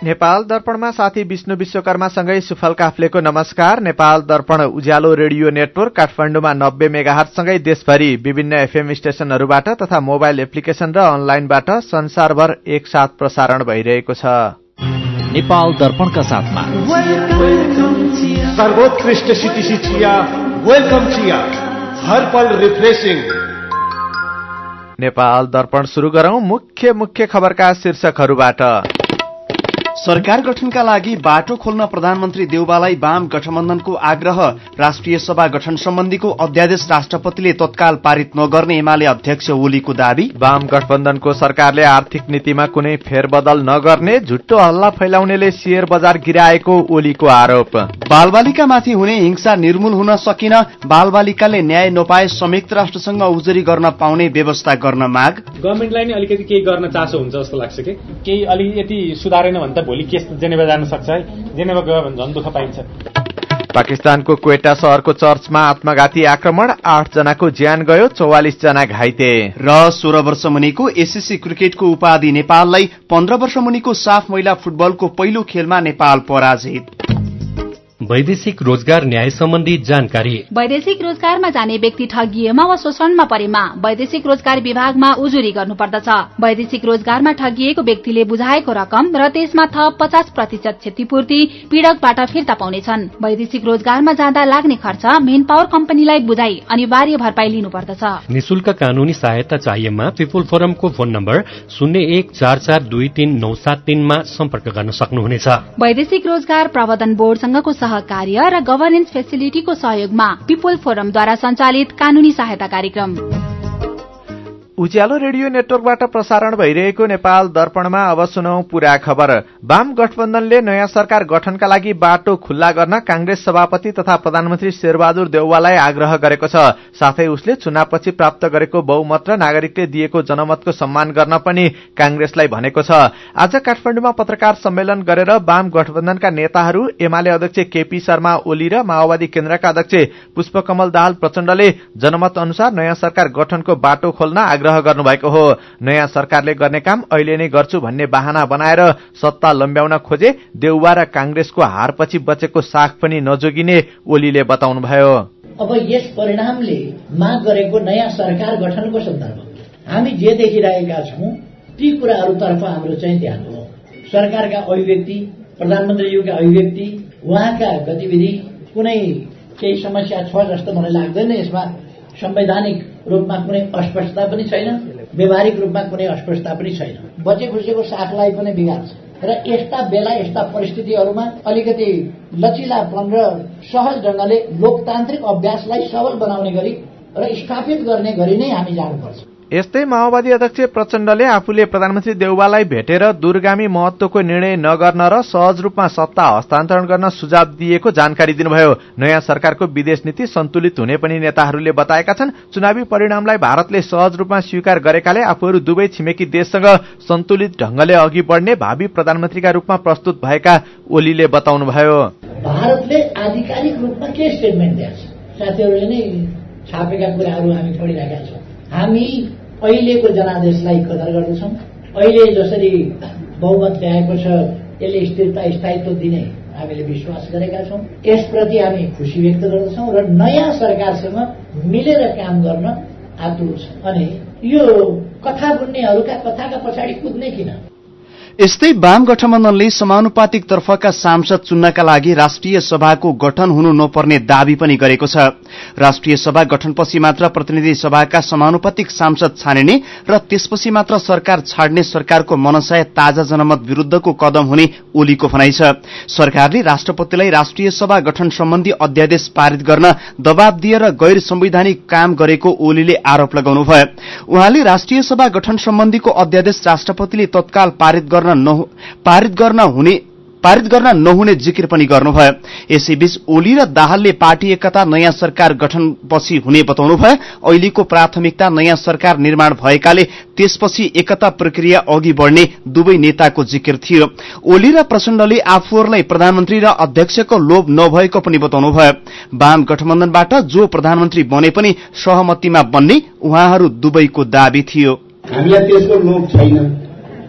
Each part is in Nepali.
नेपाल दर्पणमा साथी विष्णु विश्वकर्मासँगै सुफल काफ्लेको नमस्कार। नेपाल दर्पण उज्यालो रेडियो नेटवर्क काठमाडौँमा 90 मेगाहर्जसँगै देशभरि विभिन्न एफएम स्टेशनहरूबाट तथा मोबाइल एप्लिकेशन र अनलाइनबाट संसारभर एकसाथ प्रसारण भइरहेको छ। नेपाल दर्पणका साथमा सर्वोत्कृष्ट सिटिसी चिया, वेलकम चिया, हर पल रिफ्रेशिङ। नेपाल दर्पण सुरु गरौं मुख्य खबरका शीर्षकहरूबाट। सरकार गठनका लागि बाटो खोल्न प्रधानमन्त्री देउवालाई वाम गठबन्धनको आग्रह। राष्ट्रिय सभा गठन सम्बन्धीको अध्यादेश राष्ट्रपतिले तत्काल पारित नगर्ने एमाले अध्यक्ष ओलीको दावी। वाम गठबन्धनको सरकारले आर्थिक नीतिमा कुनै फेरबदल नगर्ने झुट्टो हल्ला फैलाउनेले शेयर बजार गिराएको ओलीको आरोप। बालबालिकामाथि हुने हिंसा निर्मूल हुन सकिन, बालबालिकाले न्याय नपाए संयुक्त राष्ट्रसँग उजुरी गर्न पाउने व्यवस्था गर्न माग। गभर्मेन्टलाई नै अलिकति केही गर्न चासो हुन्छ जस्तो लाग्छ कि केही अलिकति सुधारेन भने त भोलि केस जेनेभा जान सक्छ है। जेनेभा गयो भने झन् दुःख पाइन्छ। पाकिस्तानको क्वेटा शहरको चर्चमा आत्मघाती आक्रमण, 8 जनाको ज्यान गयो, 44 जना घाइते। र 16 वर्ष मुनिको एसएससी क्रिकेटको उपाधि नेपाललाई, 15 वर्ष मुनिको साफ महिला फुटबलको पहिलो खेलमा नेपाल पराजित। वैदेशिक रोजगार न्याय सम्बन्धी जानकारी। वैदेशिक रोजगारमा जाने व्यक्ति ठगिएमा वा शोषणमा परेमा वैदेशिक रोजगार विभागमा उजुरी गर्नुपर्दछ। वैदेशिक रोजगारमा ठगिएको व्यक्तिले बुझाएको रकम र त्यसमा थप 50% क्षतिपूर्ति पीड़कबाट फिर्ता पाउनेछन्। वैदेशिक रोजगारमा जाँदा लाग्ने खर्च मेन पावर कम्पनीलाई बुझाई अनिवार्य भरपाई लिनुपर्दछ। निशुल्क कानूनी सहायता चाहिएमा पिपुल फोरमको फोन नम्बर 0144233973 मा सम्पर्क गर्न सक्नुहुनेछ। वैदेशिक रोजगार प्रबन्धन बोर्डसँगको सहकार्य र गभर्नेन्स फेसिलिटीको सहयोगमा पिपुल फोरमद्वारा सञ्चालित कानूनी सहायता कार्यक्रम। उज्यालो रेडियो नेटवर्कबाट प्रसारण भइरहेको नेपाल दर्पणमा अब सुनौ पूरा खबर। वाम गठबन्धनले नयाँ सरकार गठनका लागि बाटो खुल्ला गर्न कांग्रेस सभापति तथा प्रधानमन्त्री शेरबहादुर देउवालाई आग्रह गरेको छ। साथै उसले चुनावपछि प्राप्त गरेको बहुमत र नागरिकले दिएको जनमतको सम्मान गर्न पनि कांग्रेसलाई भनेको छ। आज काठमाडौँमा पत्रकार सम्मेलन गरेर वाम गठबन्धनका नेताहरू एमाले अध्यक्ष केपी शर्मा ओली र माओवादी केन्द्रका अध्यक्ष पुष्पकमल दाहाल प्रचण्डले जनमत अनुसार नयाँ सरकार गठनको बाटो खोल्न आग्रह गर्नुभएको हो। नयाँ सरकारले गर्ने काम अहिले नै गर्छु भन्ने बहाना बनाएर सत्ता लम्ब्याउन खोजे देउवा र कांग्रेसको हारपछि बचेको साख पनि नजोगिने ओलीले बताउनुभयो। अब यस परिणामले माग गरेको नयाँ सरकार गठनको सन्दर्भमा हामी जे देखिरहेका छौं ती कुराहरूतर्फ हाम्रो चाहिँ ध्यान हो। सरकारका अभिव्यक्ति, प्रधानमन्त्रीज्यूका अभिव्यक्ति, उहाँका गतिविधि कुनै केही समस्या छ जस्तो मलाई लाग्दैन। यसमा संवैधानिक रूपमा कुनै अस्पष्टता पनि छैन, व्यवहारिक रूपमा कुनै अस्पष्टता पनि छैन। बचे खुसेको साखलाई पनि बिगार्छ र यस्ता बेला यस्ता परिस्थितिहरूमा अलिकति लचिलापन र सहज ढंगले लोकतान्त्रिक अभ्यासलाई सबल बनाउने गरी र स्थापित गर्ने गरी नै हामी जानुपर्छ। यस्तै माओवादी अध्यक्ष प्रचण्डले आफूले प्रधानमन्त्री देउवालाई भेटेर दूरगामी महत्वको निर्णय नगर्न र सहज रूपमा सत्ता हस्तान्तरण गर्न सुझाव दिएको जानकारी दिनुभयो। नयाँ सरकारको विदेश नीति सन्तुलित हुने पनि नेताहरूले बताएका छन्। चुनावी परिणामलाई भारतले सहज रूपमा स्वीकार गरेकाले आफूहरू दुवै छिमेकी देशसँग सन्तुलित ढंगले अघि बढ्ने भावी प्रधानमन्त्रीका रूपमा प्रस्तुत भएका ओलीले बताउनुभयो। भारतले आधिकारिक रूपमा के स्टेटमेन्ट दिएको छ साथीहरूले नै छापेका कुराहरू हामी पढिरहेका छौं। हामी अहिलेको जनादेशलाई कदर गर्दछौं। अहिले जसरी बहुमत ल्याएको छ यसले स्थिरता स्थायित्व दिने हामीले विश्वास गरेका छौं। यसप्रति हामी खुशी व्यक्त गर्दछौं र नयाँ सरकारसँग मिलेर काम गर्न आतुर छौं। अनि यो कथा बुन्नेहरूका कथाका पछाडि कुद्ने किन? यस्तै वाम गठबन्धनले समानुपातिक तर्फका सांसद चुन्नका लागि राष्ट्रिय सभाको गठन हुनु नपर्ने दावी पनि गरेको छ। राष्ट्रिय सभा गठनपछि मात्र प्रतिनिधि सभाका समानुपातिक सांसद छानिने र त्यसपछि मात्र सरकार छाड्ने सरकारको मनसाय ताजा जनमत विरुद्धको कदम हुने ओलीको भनाइ छ। सरकारले राष्ट्रपतिलाई राष्ट्रिय सभा गठन सम्बन्धी अध्यादेश पारित गर्न दबाव दिएर गैर संवैधानिक काम गरेको ओलीले आरोप लगाउनुभयो। उहाँले राष्ट्रिय सभा गठन सम्बन्धीको अध्यादेश राष्ट्रपतिले तत्काल पारित गर्न नहुने जिकिर पनि गर्नुभयो। यसैबीच ओली र दाहालले पार्टी एकता नयाँ सरकार गठनपछि हुने बताउनुभयो। अहिलेको प्राथमिकता नयाँ सरकार निर्माण भएकाले त्यसपछि एकता प्रक्रिया अघि बढ्ने दुवै नेताको जिकिर थियो। ओली र प्रचण्डले आफूहरूलाई प्रधानमन्त्री र अध्यक्षको लोभ नभएको पनि बताउनुभयो। वाम गठबन्धनबाट जो प्रधानमन्त्री बने पनि सहमतिमा बन्ने उहाँहरू दुवैको दावी थियो। हामीलाई त्यसको लोभ छैन,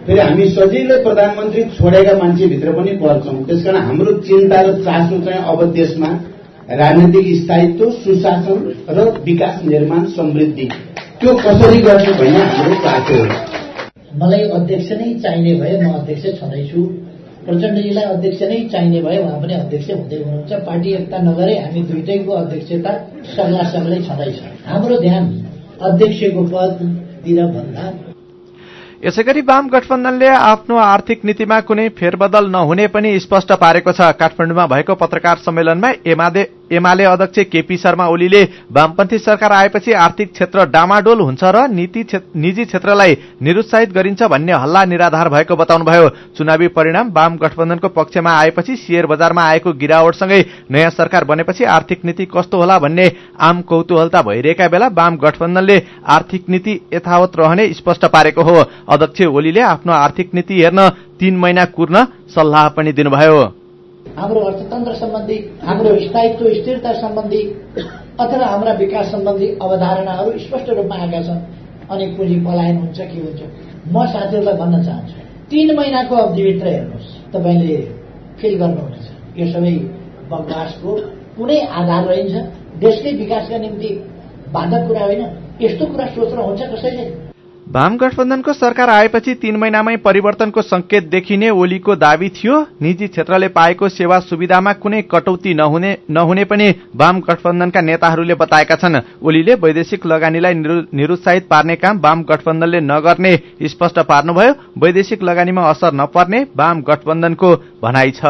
फेरि हामी सजिलै प्रधानमन्त्री छोडेका मान्छेभित्र पनि पर्छौं। त्यसकारण हाम्रो चिन्ता र चासो चाहिँ अब देशमा राजनीतिक स्थायित्व, सुशासन र विकास, निर्माण, समृद्धि त्यो कसरी गर्ने भन्ने हाम्रो चासो हो। मलाई अध्यक्ष नै चाहिने भए म अध्यक्ष छँदैछु, प्रचण्डजीलाई अध्यक्ष नै चाहिने भए उहाँ पनि अध्यक्ष हुँदै हुनुहुन्छ। पार्टी एकता नगरे हामी दुईटैको अध्यक्षता सग्लै छँदैछ। हाम्रो ध्यान अध्यक्षको पदतिर भन्दा। यसैगरी वाम गठबन्धनले आफ्नो आर्थिक नीतिमा कुनै फेरबदल नहुने पनि स्पष्ट पारेको छ। काठमाडौँमा भएको पत्रकार सम्मेलनमा एमाले अध्यक्ष केपी शर्मा ओलीले वामपन्थी सरकार आएपछि आर्थिक क्षेत्र डामाडोल हुन्छ र निजी क्षेत्रलाई निरुत्साहित गरिन्छ भन्ने हल्ला निराधार भएको बताउनुभयो। चुनावी परिणाम वाम गठबन्धनको पक्षमा आएपछि शेयर बजारमा आएको गिरावटसँगै नयाँ सरकार बनेपछि आर्थिक नीति कस्तो होला भन्ने आम कौतूहलता भइरहेका बेला वाम गठबन्धनले आर्थिक नीति यथावत रहने स्पष्ट पारेको हो। अध्यक्ष ओलीले आफ्नो आर्थिक नीति हेर्न 3 महिना कुर्न सल्लाह पनि दिनुभयो। हाम्रो अर्थतन्त्र सम्बन्धी, हाम्रो स्थायित्व स्थिरता सम्बन्धी अथवा हाम्रा विकास सम्बन्धी अवधारणाहरू स्पष्ट रूपमा आएका छन्। अनि पुँजी पलायन हुन्छ के हुन्छ, म साथीहरूलाई भन्न चाहन्छु 3 महिनाको अवधिभित्र हेर्नुहोस्, तपाईँले फिल गर्नुहुनेछ यो सबै बकवासको कुनै आधार रहन्छ। देशकै विकासका निम्ति बाधक कुरा होइन। यस्तो कुरा सोच्न हुन्छ कसैले? वाम गठबन्धनको सरकार आएपछि 3 महिनामै परिवर्तनको संकेत देखिने ओलीको दावी थियो। निजी क्षेत्रले पाएको सेवा सुविधामा कुनै कटौती नहुने पनि वाम गठबन्धनका नेताहरूले बताएका छन्। ओलीले वैदेशिक लगानीलाई निरुत्साहित पार्ने काम वाम गठबन्धनले नगर्ने स्पष्ट पार्नुभयो। वैदेशिक लगानीमा असर नपर्ने वाम गठबन्धनको भनाइ छ।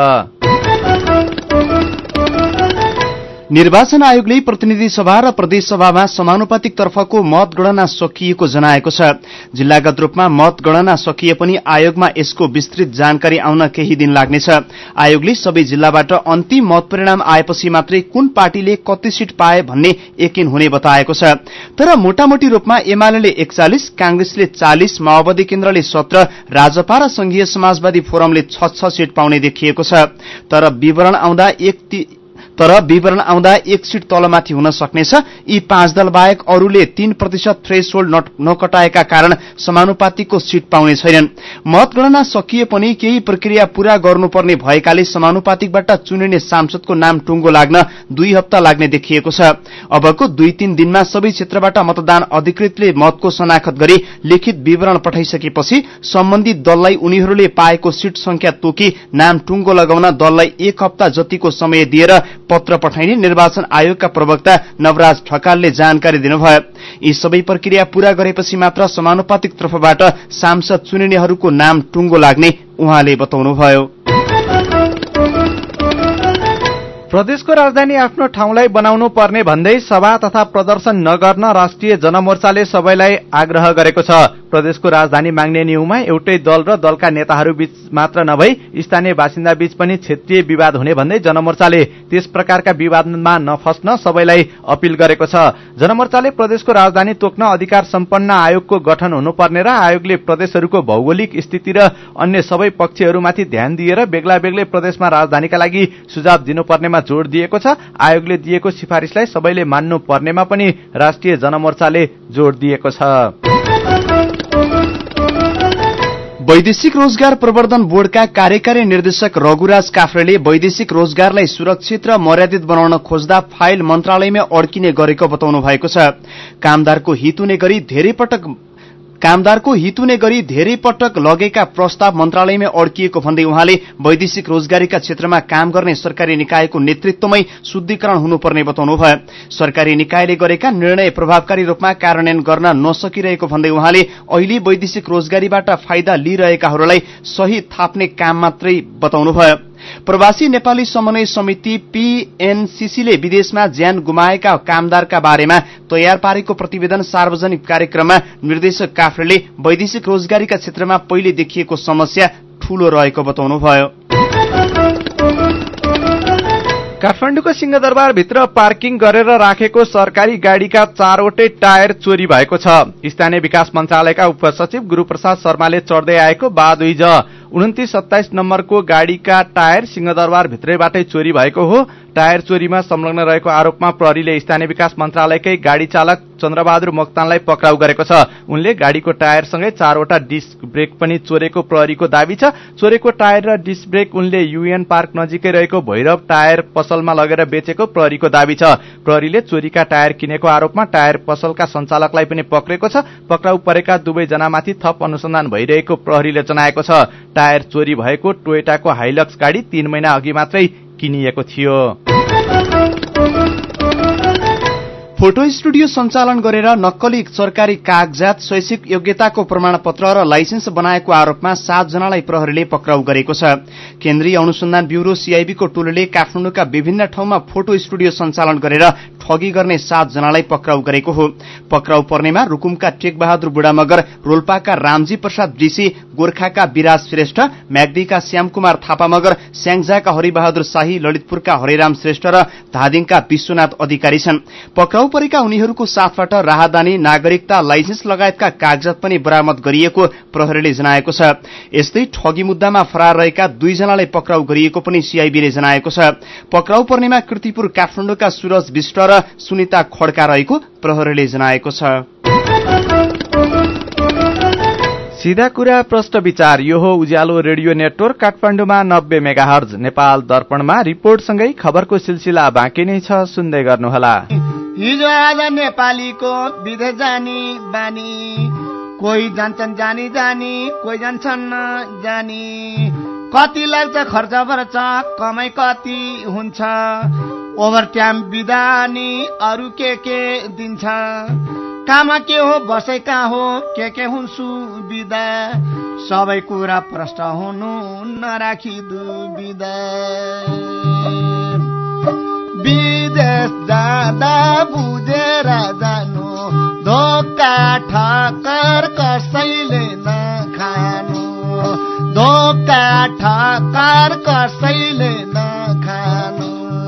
निर्वाचन आयोगले प्रतिनिधि सभा र प्रदेश सभामा समानुपातिक तर्फको मतगणना सकिएको जनाएको छ। जिल्लागत रूपमा मतगणना सकिए पनि आयोगमा यसको विस्तृत जानकारी आउन केही दिन लाग्नेछ। आयोगले सबै जिल्लाबाट अन्तिम मतपरिणाम आएपछि मात्रै कुन पार्टीले कति सीट पाए भन्ने यकिन हुने बताएको छ। तर मोटामोटी रूपमा एमाले 41, कांग्रेसले 40, माओवादी केन्द्रले 17, राजपा र संघीय समाजवादी फोरमले 6 सीट पाउने देखिएको छ। तर विवरण आउँदा 1 सीट तलमाथि हुन सक्नेछ। यी 5 दल बाहेक अरूले 3% थ्रेशोल्ड नकटाएका कारण समानुपातिकको सीट पाउने छैनन्। मतगणना सकिए पनि केही प्रक्रिया पूरा गर्नुपर्ने भएकाले समानुपातिकबाट चुनिने सांसदको नाम टुङ्गो लाग्न 2 हप्ता लाग्ने देखिएको छ। अबको 2-3 दिनमा सबै क्षेत्रबाट मतदान अधिकृतले मतको शनाखत गरी लिखित विवरण पठाइसकेपछि सम्बन्धित दललाई उनीहरूले पाएको सीट संख्या तोकी नाम टुङ्गो लगाउन दललाई 1 हप्ता जतिको समय दिएर पत्र पठाइने निर्वाचन आयोगका प्रवक्ता नवराज ढकालले जानकारी दिनुभयो। यी सबै प्रक्रिया पूरा गरेपछि मात्र समानुपातिक तर्फबाट सांसद चुनिनेहरूको नाम टुङ्गो लाग्ने उहाँले बताउनुभयो। प्रदेशको राजधानी आफ्नो ठाउँलाई बनाउनु पर्ने भन्दै सभा तथा प्रदर्शन नगर्न राष्ट्रिय जनमोर्चाले सबैलाई आग्रह गरेको छ। प्रदेशको राजधानी माग्ने न्यूमा एउटै दल र दलका नेताहरू बीच मात्र नभई स्थानीय बासिन्दा बीच पनि क्षेत्रीय विवाद हुने भन्दै जनमोर्चाले त्यस प्रकारका विवादमा नफस्न सबैलाई अपील गरेको छ। जनमोर्चाले प्रदेशको राजधानी तोक्न अधिकार सम्पन्न आयोगको गठन हुनुपर्ने र आयोगले प्रदेशहरूको भौगोलिक स्थिति र अन्य सबै पक्षहरूमाथि ध्यान दिएर बेग्ला बेग्लै प्रदेशमा राजधानीका लागि सुझाव दिनुपर्नेमा जोड़ दिएको छ। आयोगले दिएको सिफारिशलाई सबैले मान्नु पर्नेमा पनि राष्ट्रिय जनमोर्चाले जोड़ दिएको छ। वैदेशिक रोजगार प्रवर्धन बोर्डका कार्यकारी निर्देशक रघुराज काफ्रेले वैदेशिक रोजगारलाई सुरक्षित र मर्यादित बनाउन खोज्दा फाइल मन्त्रालयमै अड्किने गरेको बताउनु भएको छ। कामदारको हित हुने गरी धेरै पटक लगेका प्रस्ताव मन्त्रालयमै अड्किएको भन्दै उहाँले वैदेशिक रोजगारीका क्षेत्रमा काम गर्ने सरकारी निकायको नेतृत्वमै शुद्धिकरण हुनुपर्ने बताउनुभयो। सरकारी निकायले गरेका निर्णय प्रभावकारी रूपमा कार्यान्वयन गर्न नसकिरहेको भन्दै उहाँले अहिले वैदेशिक रोजगारीबाट फाइदा लिइरहेकाहरूलाई सही थाप्ने काम मात्रै बताउनुभयो। प्रवासी नेपाली समन्वय समिति पीएनसीसीले विदेशमा ज्यान गुमाएका कामदारका बारेमा तयार पारेको प्रतिवेदन सार्वजनिक कार्यक्रममा निर्देशक काफ्रेले वैदेशिक रोजगारीका क्षेत्रमा पहिले देखिएको समस्या ठूलो रहेको बताउनुभयो। काठमाडौँको सिंहदरबारभित्र पार्किङ गरेर राखेको सरकारी गाडीका 4वटै टायर चोरी भएको छ। स्थानीय विकास मन्त्रालयका उपसचिव गुरूप्रसाद शर्माले चढ्दै आएको बादुइज 2927 नम्बरको गाडीका टायर सिंहदरबार भित्रैबाटै चोरी भएको हो। टायर चोरीमा संलग्न रहेको आरोपमा प्रहरीले स्थानीय विकास मन्त्रालयकै गाडी चालक चन्द्रबहादुर मोक्तानलाई पक्राउ गरेको छ। उनले गाडीको टायरसँगै 4वटा डिस्क ब्रेक पनि चोरेको प्रहरीको दाबी छ। चोरेको टायर र डिस्क ब्रेक उनले युएन पार्क नजिकै रहेको भैरव टायर पसलमा लगेर बेचेको प्रहरीको दाबी छ। प्रहरीले चोरीका टायर किनेको आरोपमा टायर पसलका सञ्चालकलाई पनि पक्रेको छ। पक्राउ परेका दुवै जनामाथि थप अनुसन्धान भइरहेको प्रहरीले जनाएको छ। टायर चोरी भएको टोयोटाको हाइलक्स गाडी 3 महिना अघि मात्रै किनिएको थियो। फोटो स्टुडियो सञ्चालन गरेर नक्कली सरकारी कागजात, शैक्षिक योग्यताको प्रमाणपत्र र लाइसेन्स बनाएको आरोपमा 7 जनालाई प्रहरीले पक्राउ गरेको छ। केन्द्रीय अनुसन्धान ब्यूरो सीआईबीको टोलीले काठमाडौँका विभिन्न ठाउँमा फोटो स्टुडियो सञ्चालन गरेर ठगी गर्ने 7 जनालाई पक्राउ गरेको हो। पक्राउ पर्नेमा रुकुमका टेकबहादुर बुढामगर, रोल्पाका रामजी प्रसाद ऋषि, गोर्खाका विराज श्रेष्ठ, म्याग्दीका श्यामकुमार थापा मगर, स्याङ्जाका हरिबहादुर शाही, ललितपुरका हरिराम श्रेष्ठ र धादिङका विश्वनाथ अधिकारी छन्। पक्राउ परेका उनीहरूको साथबाट राहदानी, नागरिकता, लाइसेन्स लगायतका कागजात पनि बरामद गरिएको प्रहरीले जनाएको छ। यस्तै ठगी मुद्दामा फरार रहेका 2 जनालाई पक्राउ गरिएको पनि सीआईबीले जनाएको छ। पक्राउ पर्नेमा कीर्तिपुर काठमाडौँका सूरज विष्ट र सुनिता खड्का रहेको प्रहरीले जनाएको छ। सीधा कुरा प्रश्न विचार, यो हो उज्यालो रेडियो नेटवर्क काठमाडौँमा 90 मेगाहर्ज। नेपाल दर्पणमा रिपोर्टसँगै खबरको सिलसिला बाँकी नै छ, सुन्दै गर्नुहोला। हिजो आज नेपालीको विदेश जानी बानी, कोही जान्छन् जानी जानी, कोही जान्छन् जानी। कति लाग्छ खर्च पर्छ, कमाइ कति हुन्छ, ओभर टाइम बिदानी अरू के दिन्छ। काममा के हो, बसै कहाँ हो, के हुन् सुविधा, सबै कुरा प्रश्न हुनु नराखी दुविधा। विदेश जाँदा बुझेर जानु, धोका ठक्कर कसैले नखानु, धोका ठक्कर कसैले नखानु।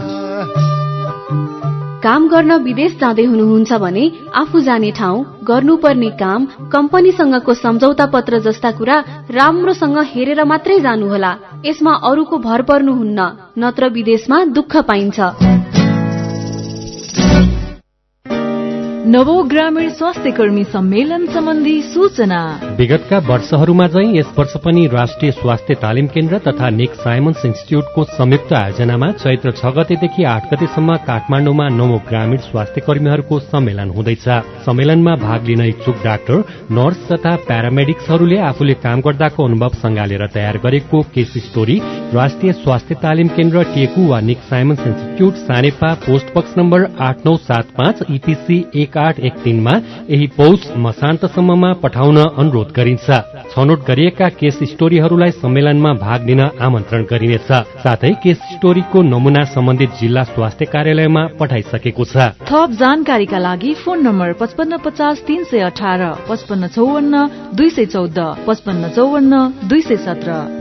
काम गर्न विदेश जाँदै हुनुहुन्छ भने आफू जाने ठाउँ, गर्नुपर्ने काम, कम्पनीसँगको सम्झौता पत्र जस्ता कुरा राम्रोसँग हेरेर मात्रै जानुहोला। यसमा अरूको भर पर्नुहुन्न, नत्र विदेशमा दुःख पाइन्छ। नवौं ग्रामीण स्वास्थ्य कर्मी सम्मेलन सम्बन्धी सूचना। विगतका वर्षहरूमा चाहिँ यस वर्ष पनि राष्ट्रिय स्वास्थ्य तालिम केन्द्र तथा निक साइमन्स इन्स्टिच्यूटको संयुक्त आयोजनामा चैत्र 6 गतेदेखि 8 गतेसम्म काठमाडौँमा नवौं ग्रामीण स्वास्थ्य कर्मीहरूको सम्मेलन हुँदैछ। सम्मेलनमा भाग लिन इच्छुक डाक्टर, नर्स तथा प्यारामेडिक्सहरूले आफूले काम गर्दाको अनुभव सँगालेर तयार गरेको केस स्टोरी राष्ट्रिय स्वास्थ्य तालिम केन्द्र टेकु वा Nick Simons Institute Sanepa post box number 8975 EPC 1813 मा यही पौष मसान्तसम्ममा पठाउन अनुरोध गरिन्छ। छनौट गरिएका केस स्टोरीहरूलाई सम्मेलनमा भाग लिन आमन्त्रण गरिनेछ। साथै केस स्टोरीको नमूना सम्बन्धित जिल्ला स्वास्थ्य कार्यालयमा पठाइसकेको छ। थप जानकारीका लागि फोन नम्बर 5550 318, 5554 214, 5554 217।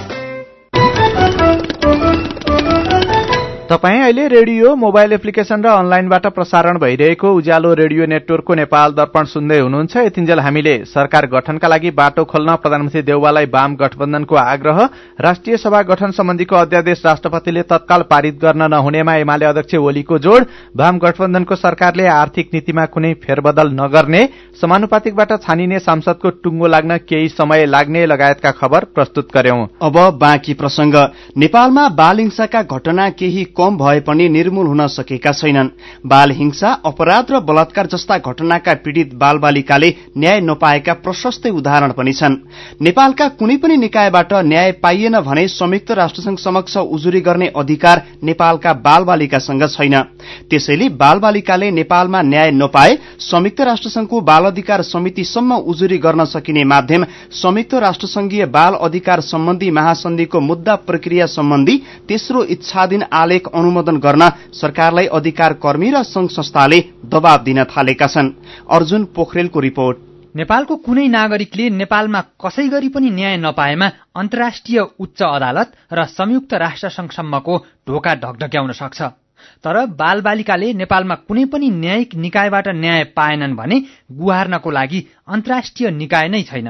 तपाईँ अहिले रेडियो, मोबाइल एप्लिकेशन र अनलाइनबाट प्रसारण भइरहेको उज्यालो रेडियो नेटवर्कको नेपाल दर्पण सुन्दै हुनुहुन्छ। यतिन्जेल हामीले सरकार गठनका लागि बाटो खोल्न प्रधानमन्त्री देउवालाई वाम गठबन्धनको आग्रह, राष्ट्रिय सभा गठन सम्बन्धीको अध्यादेश राष्ट्रपतिले तत्काल पारित गर्न नहुनेमा एमाले अध्यक्ष ओलीको जोड, वाम गठबन्धनको सरकारले आर्थिक नीतिमा कुनै फेरबदल नगर्ने, समानुपातिकबाट छानिने सांसदको टुङ्गो लाग्न केही समय लाग्ने लगायतका खबर प्रस्तुत गर्यौं। अब बाँकी प्रसंग। नेपालमा बाल हिंसाका घटना केही कम भए पनि निर्मूल हुन सकेका छैनन्। बाल हिंसा, अपराध र बलात्कार जस्ता घटनाका पीड़ित बालबालिकाले न्याय नपाएका प्रशस्तै उदाहरण पनि छन्। नेपालका कुनै पनि निकायबाट न्याय पाइएन भने संयुक्त राष्ट्रसंघ समक्ष उजुरी गर्ने अधिकार नेपालका बालबालिकासँग छैन। त्यसैले बालबालिकाले नेपालमा न्याय नपाए संयुक्त राष्ट्रसंघको बाल अधिकार समितिसम्म उजुरी गर्न सकिने माध्यम संयुक्त राष्ट्रसंघीय बाल अधिकार सम्बन्धी महासन्धिको मुद्दा प्रक्रिया सम्बन्धी तेस्रो इच्छाधीन आलेख अनुमोदन गर्न सरकारलाई अधिकार कर्मी र संघ संस्थाले दबाव दिन थालेका छन्। अर्जुन पोखरेलको रिपोर्ट। नेपालको कुनै नागरिकले नेपालमा कसै गरी पनि न्याय नपाएमा अन्तर्राष्ट्रिय उच्च अदालत र संयुक्त राष्ट्रसंघसम्मको ढोका ढकढक्याउन सक्छ। तर बालबालिकाले नेपालमा कुनै पनि न्यायिक निकायबाट न्याय पाएनन् भने गुहार्नको लागि अन्तर्राष्ट्रिय निकाय नै छैन।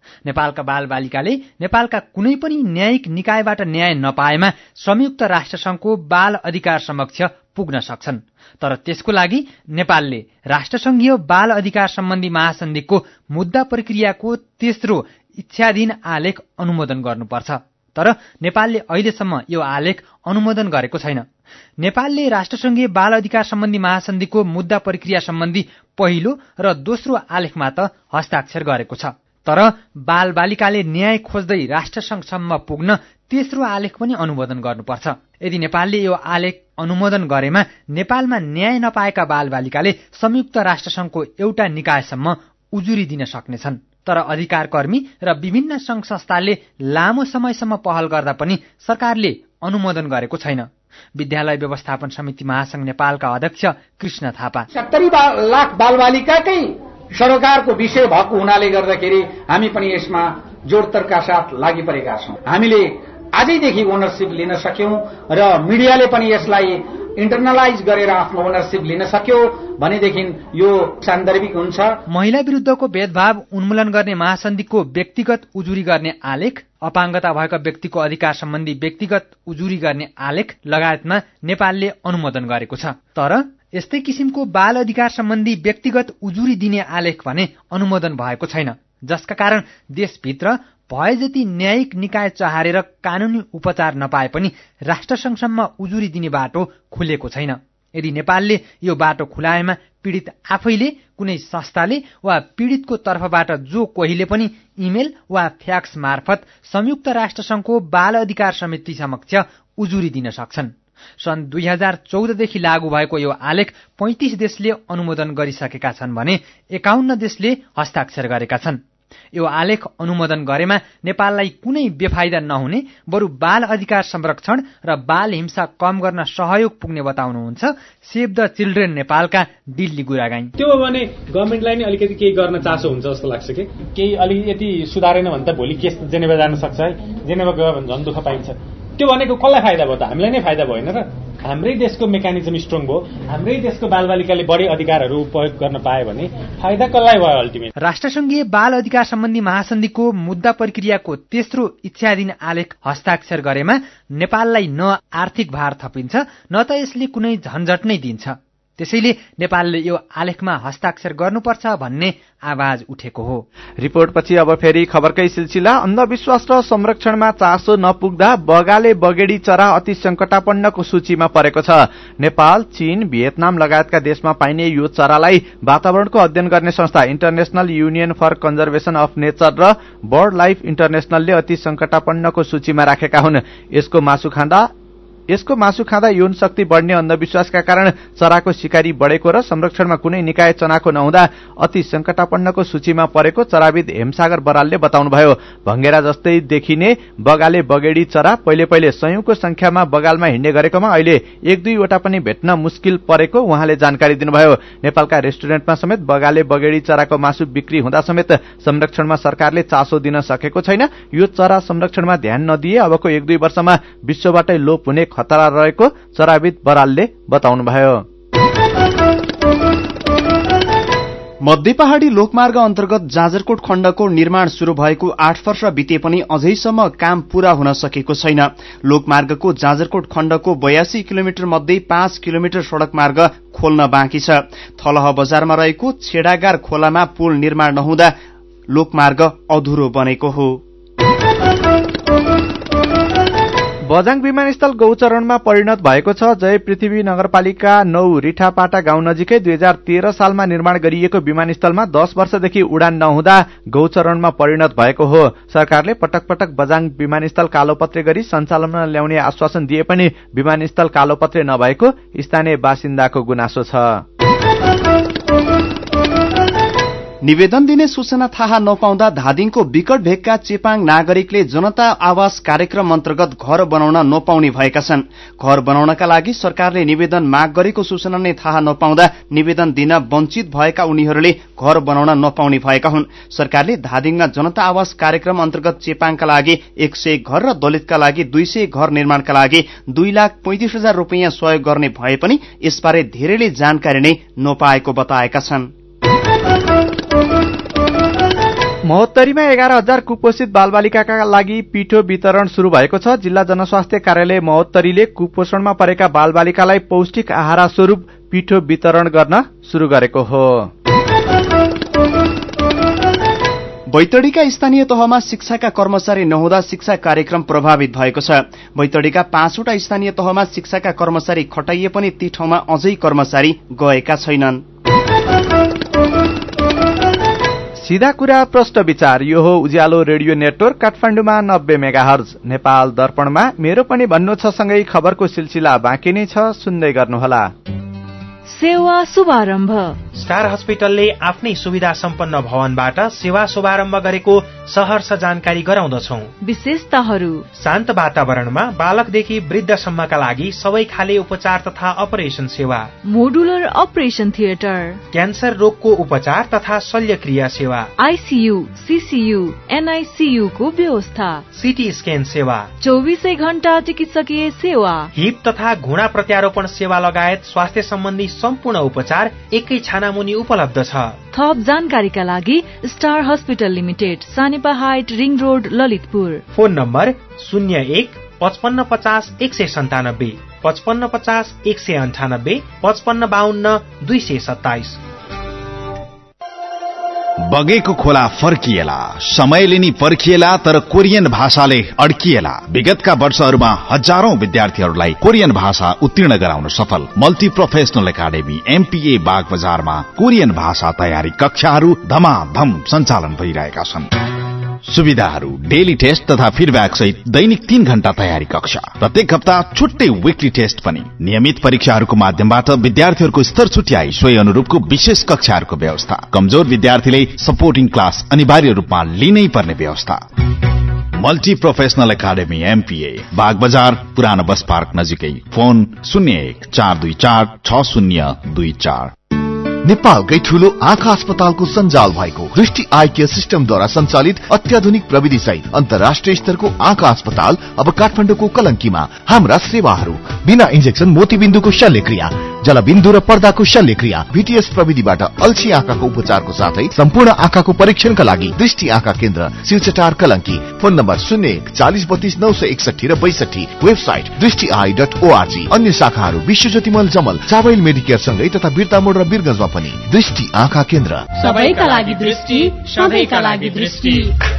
नेपालका बालबालिकाले नेपालका कुनै पनि न्यायिक निकायबाट न्याय नपाएमा संयुक्त राष्ट्रसंघको बाल अधिकार समक्ष पुग्न सक्छन्। तर त्यसको लागि नेपालले राष्ट्रसंघीय बाल अधिकार सम्बन्धी महासन्धिको मुद्दा प्रक्रियाको तेस्रो इच्छाधीन आलेख अनुमोदन गर्नुपर्छ। तर नेपालले अहिलेसम्म यो आलेख अनुमोदन गरेको छैन। नेपालले राष्ट्रसंघीय बाल अधिकार सम्बन्धी महासन्धिको मुद्दा प्रक्रिया सम्बन्धी पहिलो र दोस्रो आलेखमा त हस्ताक्षर गरेको छ। तर बालबालिकाले न्याय खोज्दै राष्ट्रसंघसम्म पुग्न तेस्रो आलेख पनि अनुमोदन गर्नुपर्छ। यदि नेपालले यो आलेख अनुमोदन गरेमा नेपालमा न्याय नपाएका बालबालिकाले संयुक्त राष्ट्रसंघको एउटा निकायसम्म उजुरी दिन सक्नेछन्। तर अधिकारकर्मी र विभिन्न संघ संस्थाले लामो समयसम्म पहल गर्दा पनि सरकारले अनुमोदन गरेको छैन। विद्यालय व्यवस्थापन समिति महासंघ नेपालका अध्यक्ष कृष्ण थापा 70 लाख बालबालिकाकै सरोकारको विषय भएको हुनाले गर्दाखेरि हामी पनि यसमा जोडतोडका साथ लागि परेका छौं। हामीले आजैदेखि ओनरशिप लिन सक्यौं र मिडियाले पनि यसलाई इन्टरनलाइज गरेर आफ्नो ओनरशिप लिन सक्यो भनेदेखि यो सान्दर्भिक हुन्छ। महिला विरुद्धको भेदभाव उन्मूलन गर्ने महासन्धिको व्यक्तिगत उजुरी गर्ने आलेख, अपाङ्गता भएका व्यक्तिको अधिकार सम्बन्धी व्यक्तिगत उजुरी गर्ने आलेख लगायतमा नेपालले अनुमोदन गरेको छ। तर यस्तै किसिमको बाल अधिकार सम्बन्धी व्यक्तिगत उजुरी दिने आलेख भने अनुमोदन भएको छैन, जसका कारण देशभित्र भए जति न्यायिक निकाय चहारेर कानूनी उपचार नपाए पनि राष्ट्रसंघसम्म उजुरी दिने बाटो खुलेको छैन। यदि नेपालले यो बाटो खुलाएमा पीडित आफैले, कुनै संस्थाले वा पीडितको तर्फबाट जो कोहीले पनि इमेल वा फ्याक्स मार्फत संयुक्त राष्ट्रसंघको बाल अधिकार समिति समक्ष उजुरी दिन सक्छन्। सन् 2014 देखि लागू भएको यो आलेख 35 देशले अनुमोदन गरिसकेका छन् भने 51 देशले हस्ताक्षर गरेका छन्। यो आलेख अनुमोदन गरेमा नेपाललाई कुनै बेफाइदा नहुने, बरु बाल अधिकार संरक्षण र बाल हिंसा कम गर्न सहयोग पुग्ने बताउनुहुन्छ सेभ द चिल्ड्रेन नेपालका दिल्ली गुरागाई। त्यो भने गभर्नमेन्टलाई नै अलिकति केही गर्न चासो हुन्छ जस्तो लाग्छ कि केही अलिकति सुधारेन भने त भोलि केस जेनेभा जान सक्छ है। जेनेभा गयो भने झन् दुःख पाइन्छ। त्यो भनेको कसलाई फाइदा भयो त? हामीलाई नै फाइदा भएन र? हाम्रै देशको मेकानिजम स्ट्रङ भयो, हाम्रै देशको बालबालिकाले बढी अधिकारहरू उपयोग गर्न पाए भने फाइदा कसलाई भयो अल्टिमेट? राष्ट्रसंघीय बाल अधिकार सम्बन्धी महासन्धिको मुद्दा प्रक्रियाको तेस्रो इच्छाधीन आलेख हस्ताक्षर गरेमा नेपाललाई न आर्थिक भार थपिन्छ, न त यसले कुनै झन्झट नै दिन्छ। त्यसैले नेपालले यो आलेखमा हस्ताक्षर गर्नुपर्छ भन्ने आवाज उठेको हो। रिपोर्टपछि अब फेरि खबरकै सिलसिला। अन्धविश्वास र संरक्षणमा चासो नपुग्दा बगाले बगेडी चरा अति संकटापन्नको सूचीमा परेको छ। नेपाल, चीन, भियतनाम लगायतका देशमा पाइने यो चरालाई वातावरणको अध्ययन गर्ने संस्था International Union for Conservation of Nature र बर्ड लाइफ इन्टरनेशनलले अति संकटापन्नको सूचीमा राखेका हुन्। यसको मासु खाँदा यौन शक्ति बढ्ने अन्धविश्वासका कारण चराको शिकारी बढेको र संरक्षणमा कुनै निकाय चनाको नहुँदा अति संकटापन्नको सूचीमा परेको चराविद हेमसागर बरालले बताउनुभयो। भंगेरा जस्तै देखिने बगाले बगेडी चरा पहिले सयौंको संख्यामा बगालमा हिँड्ने गरेकोमा अहिले 1-2 वटा पनि भेट्न मुस्किल परेको उहाँले जानकारी दिनुभयो। नेपालका रेस्टुरेन्टमा समेत बगाले बगेडी चराको मासु बिक्री हुँदा समेत संरक्षणमा सरकारले चासो दिन सकेको छैन। यो चरा संरक्षणमा ध्यान नदिए अबको 1-2 वर्षमा विश्वबाटै लोप हुने खतरा रहेको चराविद बरालले बताउनुभयो। मध्य पहाड़ी लोकमार्ग अन्तर्गत जाजरकोट खण्डको निर्माण शुरू भएको 8 वर्ष बिते पनि अझैसम्म काम पूरा हुन सकेको छैन। लोकमार्गको जाजरकोट खण्डको 82 किलोमिटर मध्ये 5 किलोमिटर सड़क मार्ग खोल्न बाँकी छ। थलह बजारमा रहेको छेडागार खोलामा पुल निर्माण नहुँदा लोकमार्ग अधुरो बनेको हो। बजाङ विमानस्थल गौचरणमा परिणत भएको छ। जय पृथ्वी नगरपालिका 9 रिठापाटा गाउँ नजिकै 2013 सालमा निर्माण गरिएको विमानस्थलमा 10 वर्षदेखि उडान नहुँदा गौचरणमा परिणत भएको हो। सरकारले पटक पटक बजाङ विमानस्थल कालोपत्रे गरी सञ्चालनमा ल्याउने आश्वासन दिए पनि विमानस्थल कालोपत्रे नभएको स्थानीय बासिन्दाको गुनासो छ। निवेदन दिने सूचना थाहा नपाउँदा धादिङको विकट भेगका चेपाङ नागरिकले जनता आवास कार्यक्रम अन्तर्गत घर बनाउन नपाउने भएका छन्। घर बनाउनका लागि सरकारले निवेदन माग गरेको सूचना नै थाहा नपाउँदा निवेदन दिन वञ्चित भएका उनीहरूले घर बनाउन नपाउने भएका हुन्। सरकारले धादिङमा जनता आवास कार्यक्रम अन्तर्गत चेपाङका लागि 100 घर र दलितका लागि 200 घर निर्माणका लागि 2,35,000 रुपियाँ सहयोग गर्ने भए पनि यसबारे धेरैले जानकारी नै नपाएको बताएका छन्। महोत्तरीमा 11,000 कुपोषित बालबालिकाका लागि पिठो वितरण शुरू भएको छ। जिल्ला जनस्वास्थ्य कार्यालय महोत्तरीले कुपोषणमा परेका बालबालिकालाई पौष्टिक आहार स्वरूप पिठो वितरण गर्न शुरू गरेको हो। बैतडीका स्थानीय तहमा शिक्षाका कर्मचारी नहुँदा शिक्षा कार्यक्रम प्रभावित भएको छ। बैतडीका 5वटा स्थानीय तहमा शिक्षाका कर्मचारी खटाइए पनि ती ठाउँमा अझै कर्मचारी गएका छैनन्। सीधा कुरा प्रश्न विचार, यो हो उज्यालो रेडियो नेटवर्क काठमाडौँमा 90 मेगाहर्ज। नेपाल दर्पणमा मेरो पनि भन्नु छ सँगै खबरको सिलसिला बाँकी नै छ, सुन्दै गर्नुहोला। सेवा शुभारम्भ। स्टार हस्पिटलले आफ्नै सुविधा सम्पन्न भवनबाट सेवा शुभारम्भ गरेको सहर्ष जानकारी गराउँदछौं। विशेषताहरू: शान्त वातावरणमा बालकदेखि वृद्धसम्मका लागि सबै खाले उपचार तथा अपरेसन सेवा, मोडुलर अपरेसन थिएटर, क्यान्सर रोगको उपचार तथा शल्यक्रिया सेवा, आईसीयू, सीसीयू, एनआईसीयू को व्यवस्था, सीटी स्क्यान सेवा, 24 घण्टा चिकित्सकीय सेवा, हिप तथा घुँडा प्रत्यारोपण सेवा लगायत स्वास्थ्य सम्बन्धी सम्पूर्ण उपचार एकै छानामुनि उपलब्ध छ। थप जानकारीका लागि Star Hospital Limited, Sanepa Height, Ring Road, Lalitpur. Phone number 01 55 50 197, 55 50 198, 55 52 227। बगेको खोला फर्किएला, समयले नि पर्खिएला, तर कोरियन भाषाले अड्किएला। विगतका वर्षहरूमा हजारौं विद्यार्थीहरूलाई कोरियन भाषा उत्तीर्ण गराउन सफल मल्टी प्रोफेशनल एकाडेमी एमपीए बाग बजारमा कोरियन भाषा तयारी कक्षाहरू धमाधम सञ्चालन भइरहेका छन्। सुविधाहरू: डेली टेस्ट तथा फिडब्याक सहित दैनिक 3 घण्टा तयारी कक्षा, प्रत्येक हप्ता छुट्टै विकली टेस्ट पनि। नियमित परीक्षाहरूको माध्यमबाट विद्यार्थीहरूको स्तर छुट्याई सोही अनुरूपको विशेष कक्षाहरूको व्यवस्था। कमजोर विद्यार्थीले सपोर्टिङ क्लास अनिवार्य रूपमा लिनै पर्ने व्यवस्था। Multi Professional Academy MPA Bagbazar, पुरानो बस पार्क नजिकै। फोन 01 424 6024। नेपालकै ठूलो आँखा अस्पतालको सञ्जाल भएको दृष्टि आई केयर सिस्टमद्वारा सञ्चालित अत्याधुनिक प्रविधि सहित अन्तर्राष्ट्रिय स्तरको आँखा अस्पताल अब काठमाडौँको कलंकीमा। हाम्रा सेवाहरू: बिना इन्जेक्सन मोतीबिन्दुको शल्यक्रिया, जलबिन्दु र पर्दाको शल्यक्रिया, बीटीएस प्रविधिबाट अल्छी आँखाको उपचारको साथै सम्पूर्ण आँखाको परीक्षणका लागि दृष्टि आँखा केन्द्र, सिलचटार, कलंकी। फोन नम्बर 01 40 32 961 र 62। वेबसाइट दृष्टिआई.org। अन्य शाखाहरू विश्वज्योति मल, जमल, चाबैल मेडिकेयर सँगै तथा बिर्तामोड र बिरगंजमा पनि। दृष्टि आँखा केन्द्र, सबैका लागि दृष्टि, सधैँका लागि दृष्टि।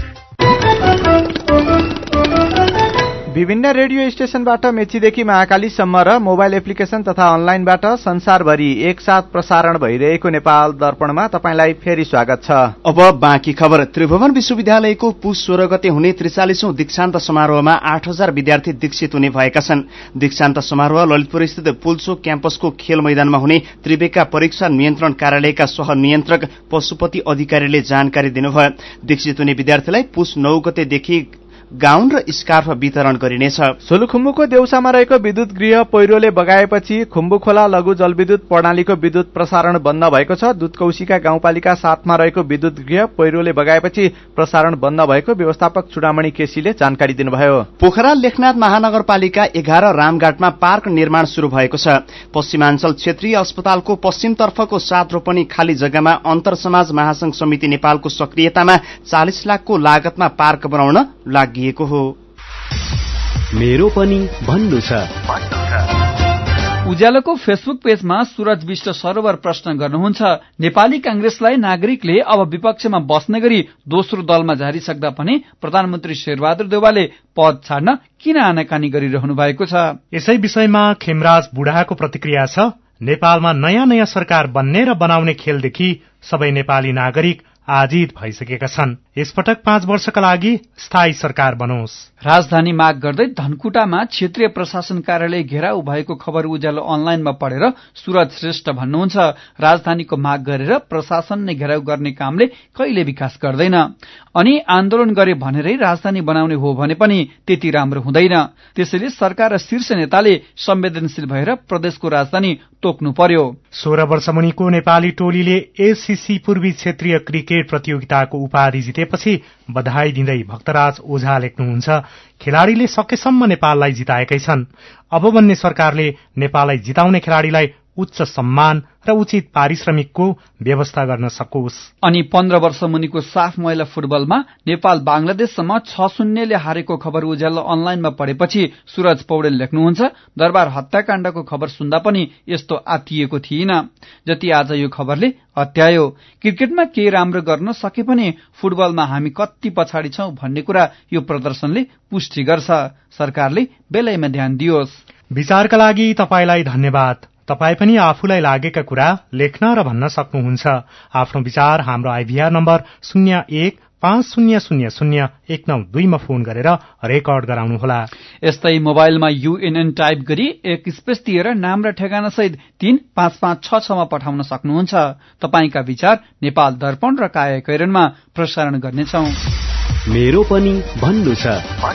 विभिन्न रेडियो स्टेशनबाट मेचीदेखि महाकालीसम्म र मोबाइल एप्लिकेशन तथा अनलाइनबाट संसारभरि एकसाथ प्रसारण भइरहेको नेपाल दर्पणमा तपाईंलाई फेरि स्वागत छ। अब बाँकी खबर। त्रिभुवन विश्वविद्यालयको पुष 16 गते हुने 43औं दीक्षान्त समारोहमा 8000 विद्यार्थी दीक्षित हुने भएका छन्। दीक्षान्त समारोह ललितपुर स्थित पुल्चोक क्याम्पसको खेल मैदानमा हुने त्रिवेका परीक्षा नियन्त्रण कार्यालयका सहनियन्त्रक पशुपति अधिकारीले जानकारी दिनुभयो। दीक्षित हुने विद्यार्थीलाई पुष 9 गतेदेखि गाउन र स्कार्फ वितरण गरिनेछ। सोलुखुम्बुको देउसामा रहेको विद्युत गृह पहिरोले बगाएपछि खुम्बु खोला लघु जलविद्युत प्रणालीको विद्युत प्रसारण बन्द भएको छ। दुधकौशीका गाउँपालिका 7 मा रहेको विद्युत गृह पहिरोले बगाएपछि प्रसारण बन्द भएको व्यवस्थापक चुडामणि केसीले जानकारी दिनुभयो। पोखरा लेखनाथ महानगरपालिका 11 रामघाटमा पार्क निर्माण शुरू भएको छ। पश्चिमाञ्चल क्षेत्रीय अस्पतालको पश्चिमतर्फको 7 रोपनी खाली जग्गामा अन्तर समाज महासंघ समिति नेपालको सक्रियतामा 40 लाखको लागतमा पार्क बनाउन लागि हो। मेरो पनि भन्नु छ। उज्यालोको फेसबुक पेजमा सूरज विष्ट सरोवर प्रश्न गर्नुहुन्छ, नेपाली कांग्रेसलाई नागरिकले अब विपक्षमा बस्ने गरी दोस्रो दलमा झारिसक्दा पनि प्रधानमन्त्री शेरबहादुर देउवाले पद छाड्न किन आनाकानी गरिरहनु भएको छ? यसै विषयमा खेमराज बुढाको प्रतिक्रिया छ। नेपालमा नयाँ नयाँ सरकार बन्ने र बनाउने खेलदेखि सबै नेपाली नागरिक आजित भइसकेका छन्। यसपटक 5 वर्षका लागि स्थायी सरकार बनोस्। राजधानी माग गर्दै धनकुटामा क्षेत्रीय प्रशासन कार्यालय घेराउ भएको खबर उज्यालो अनलाइनमा पढेर सूरज श्रेष्ठ भन्नुहुन्छ, राजधानीको माग गरेर प्रशासन नै घेराउ गर्ने कामले कहिले विकास गर्दैन। अनि आन्दोलन गरे भनेरै राजधानी बनाउने हो भने पनि त्यति राम्रो हुँदैन। त्यसैले सरकार र शीर्ष नेताले संवेदनशील भएर प्रदेशको राजधानी तोक्नु पर्यो। 16 वर्ष मुनिको नेपाली टोलीले एसीसी पूर्वी क्षेत्रीय क्रिकेट प्रतियोगिताको उपाधि जितेपछि बधाई दिँदै भक्तराज ओझा लेख्नुहुन्छ, खेलाड़ीले सकेसम्म नेपाललाई जिताएकै छन्। अब बन्ने सरकारले नेपाललाई जिताउने खेलाड़ीलाई उच्च सम्मान र उचित पारिश्रमिकको व्यवस्था गर्न सकोस्। अनि 15 वर्ष मुनिको साफ महिला फुटबलमा नेपाल बांग्लादेशसम्म 6-0 ले हारेको खबर उज्यालो अनलाइनमा पढेपछि सूरज पौडेल लेख्नुहुन्छ, दरबार हत्याकाण्डको खबर सुन्दा पनि यस्तो आत्तिएको थिइन जति आज यो खबरले हत्यायो। क्रिकेटमा केही राम्रो गर्न सके पनि फुटबलमा हामी कति पछाडि छौं भन्ने कुरा यो प्रदर्शनले पुष्टि गर्छ। सरकारले बेलैमा ध्यान दियोस्। विचारका लागि तपाईलाई धन्यवाद। तपाई पनि आफूलाई लागेका कुरा लेख्न र भन्न सक्नुहुन्छ। आफ्नो विचार हाम्रो आइभीआर नम्बर 0150001992 मा फोन गरेर रेकर्ड गराउनुहोला। यस्तै मोबाइलमा UNN टाइप गरी एक स्पेस दिएर नाम र ठेगाना सहित 35566 मा पठाउन सक्नुहुन्छ। तपाईका विचार नेपाल दर्पण र काया कैरनमा प्रसारण गर्नेछौं। मेरो पनि भन्नु छ।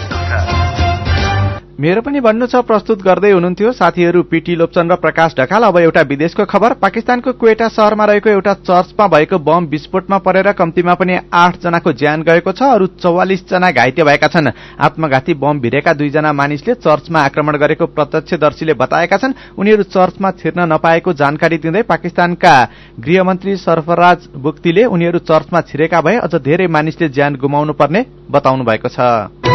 मेरो पनि भन्नु छ प्रस्तुत गर्दै हुनुहुन्थ्यो साथीहरू पीटी लोप्चन र प्रकाश ढकाल। अब एउटा विदेशको खबर। पाकिस्तानको क्वेटा शहरमा रहेको एउटा चर्चमा भएको बम विस्फोटमा परेर कम्तीमा पनि 8 जनाको ज्यान गएको छ। अरू 44 जना घाइते भएका छन्। आत्मघाती बम भिरेका 2 जना मानिसले चर्चमा आक्रमण गरेको प्रत्यक्षदर्शीले बताएका छन्। उनीहरू चर्चमा छिर्न नपाएको जानकारी दिँदै पाकिस्तानका गृहमन्त्री सरफराज बुख्तीले उनीहरू चर्चमा छिरेका भए अझ धेरै मानिसले ज्यान गुमाउनु पर्ने बताउनु भएको छ।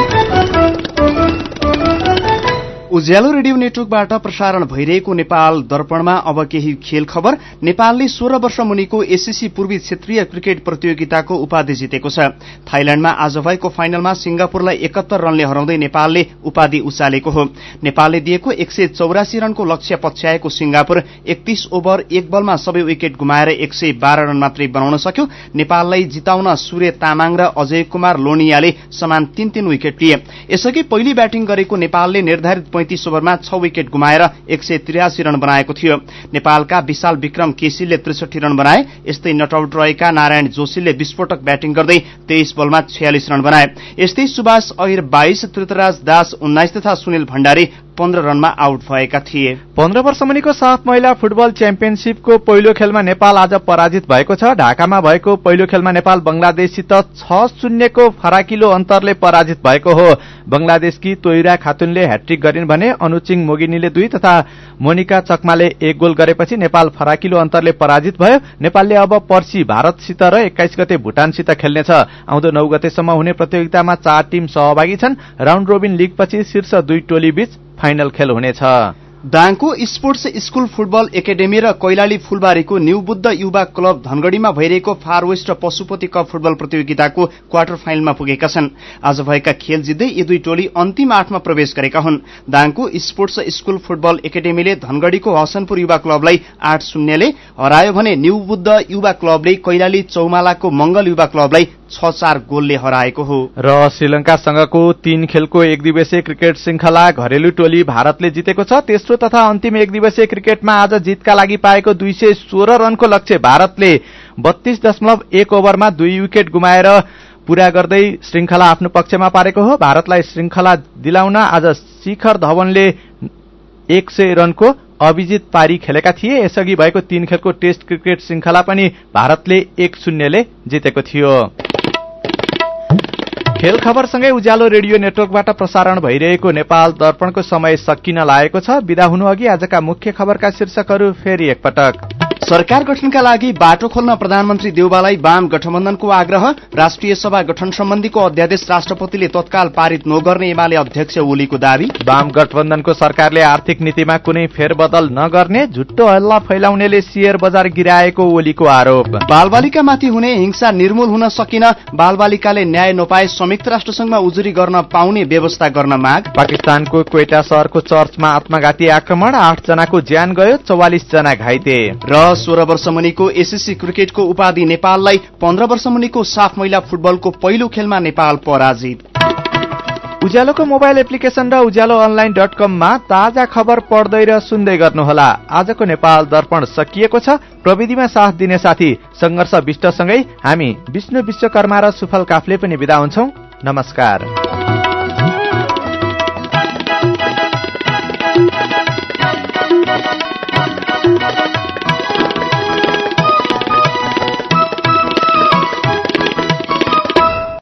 उज्यालो रेडियो नेटवर्कबाट प्रसारण भइरहेको नेपाल दर्पणमा अब केही खेल खबर। नेपालले 16 वर्ष मुनिको एससीसी पूर्वी क्षेत्रीय क्रिकेट प्रतियोगिताको उपाधि जितेको छ। थाइल्याण्डमा आज भएको फाइनलमा सिंगापुरलाई 71 रनले हराउँदै नेपालले उपाधि उचालेको हो। नेपालले दिएको 184 रनको लक्ष्य पछ्याएको सिंगापुर 31 ओभर 1 बलमा सबै विकेट गुमाएर 112 रन मात्रै बनाउन सक्यो। नेपाललाई जिताउन सूर्य तामाङ र अजय कुमार लोनियाले समान 3-3 विकेट लिए। यसअघि पहिली ब्याटिङ गरेको नेपालले निर्धारित 35 ओभरमा 6 विकेट गुमाएर 183 रन बनाएको थियो। नेपालका विशाल विक्रम केसीले 63 रन बनाए। यस्तै नटआउट रहेका नारायण जोशीले विस्फोटक ब्याटिङ गर्दै 23 बलमा 46 रन बनाए। यस्तै सुभाष अहिर 22, त्रितराज दास 19 तथा सुनिल भण्डारी 15 रनमा आउट भएका थिए। 15 वर्ष मुनिको साफ महिला फुटबल च्याम्पियनशिपको पहिलो खेलमा नेपाल आज पराजित भएको छ। ढाकामा भएको पहिलो खेलमा नेपाल बंगलादेशसित 6-0 को फराकिलो अन्तरले पराजित भएको हो। बंगलादेशकी तोइरा खातुनले ह्याट्रिक गरिन् भने अनुचिङ मोगिनीले 2 तथा मोनिका चकमाले 1 गोल गरेपछि नेपाल फराकिलो अन्तरले पराजित भयो। नेपालले अब पर्सि भारतसित र 21 गते भुटानसित खेल्नेछ। आउँदो 9 गतेसम्म हुने प्रतियोगितामा 4 टिम सहभागी छन्। राउन्ड रोबिन लीगपछि शीर्ष 2 टोली बीच फाइनल खेल हुनेछ। दाङको स्पोर्ट्स स्कूल फुटबल एकाडेमी र कैलाली फुलबारीको न्यू बुद्ध युवा क्लब धनगढ़ीमा भइरहेको फार वेस्ट र पशुपति कप फुटबल प्रतियोगिताको क्वार्टर फाइनलमा पुगेका छन्। आज भएका खेल जित्दै यी 2 टोली अन्तिम 8 मा प्रवेश गरेका हुन्। दाङको स्पोर्ट्स स्कूल फुटबल एकाडेमीले धनगढ़ीको हसनपुर युवा क्लबलाई 8-0 ले हरायो भने न्यू बुद्ध युवा क्लबले कैलाली चौमालाको मंगल युवा क्लबलाई 6-4 गोलले हराएको हो। र श्रीलंकासँगको 3 खेलको एक दिवसीय क्रिकेट श्रृंखला घरेलु टोली भारतले जितेको छ। तेस्रो तथा अन्तिम एक दिवसीय क्रिकेटमा आज जितका लागि पाएको 216 रनको लक्ष्य भारतले 32.1 ओभरमा 2 विकेट गुमाएर पूरा गर्दै श्रृंखला आफ्नो पक्षमा पारेको हो। भारतलाई श्रृंखला दिलाउन आज शिखर धवनले 100 रनको अभिजित पारी खेलेका थिए। यसअघि भएको 3 खेलको टेस्ट क्रिकेट श्रृंखला पनि भारतले 1-0 ले जितेको थियो। खेल खबरसँगै उज्यालो रेडियो नेटवर्कबाट प्रसारण भइरहेको नेपाल दर्पणको समय सकिन लागेको छ। बिदा हुनु अघि आजका मुख्य खबरका शीर्षकहरू फेरि एकपटक। सरकार गठनका लागि बाटो खोल्न प्रधानमन्त्री देउबालाई वाम गठबन्धनको आग्रह। राष्ट्रिय सभा गठन सम्बन्धीको अध्यादेश राष्ट्रपतिले तत्काल पारित नगर्ने एमाले अध्यक्ष ओलीको दावी। वाम गठबन्धनको सरकारले आर्थिक नीतिमा कुनै फेरबदल नगर्ने झुट्टो हल्ला फैलाउनेले शेयर बजार गिराएको ओलीको आरोप। बालबालिकामाथि हुने हिंसा निर्मूल हुन सकिन बालबालिकाले न्याय नपाए संयुक्त राष्ट्रसंघमा उजुरी गर्न पाउने व्यवस्था गर्न माग। पाकिस्तानको क्वेटा शहरको चर्चमा आत्मघाती आक्रमण 8 जनाको ज्यान गयो, 44 जना घाइते। र 16 वर्ष मुनिको एससीसी क्रिकेटको उपाधि नेपाललाई 15 वर्ष मुनिको साफ महिला फुटबलको पहिलो खेलमा नेपाल पराजित। उज्यालोको मोबाइल एप्लिकेशन र उज्यालो online.com मा ताजा खबर पढ्दै र सुन्दै गर्नुहोला। आजको नेपाल दर्पण सकिएको छ। प्रविधिमा साथ दिने साथी संघर्ष विष्टसँगै हामी विष्णु विश्वकर्मा र सुफल काफले पनि बिदा हुन्छौं। नमस्कार।